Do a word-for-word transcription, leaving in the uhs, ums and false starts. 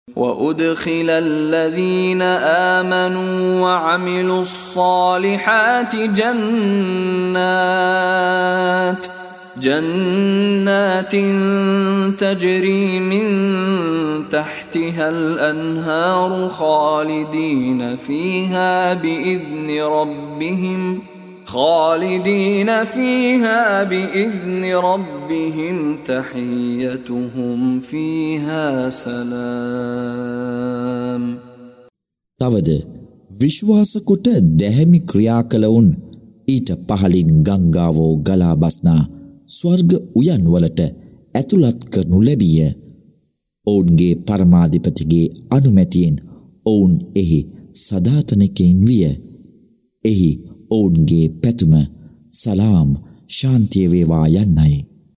وأدخل الذين آمنوا وعملوا الصالحات جنات جنات تجري من تحتها الأنهار خالدين فيها بإذن ربهم خالدين فيها بإذن ربهم تحيتهم فيها سلام. තවද විශ්වාස කොට දැහැමි ක්‍රියා කළවුන් ඊට පහළින් ගංගාවෝ ගලා බස්නා ස්වර්ග උයන් වලට ඇතුළත් කරනු ලැබිය. ඔවුන්ගේ පරමාධිපතිගේ අනුමැතියෙන් ඔවුන් එහි සදාතනිකයින් විය. එහි ඔවුන්ගේ පැතුම සලාම් ශාන්තිය වේවා යන්නයි.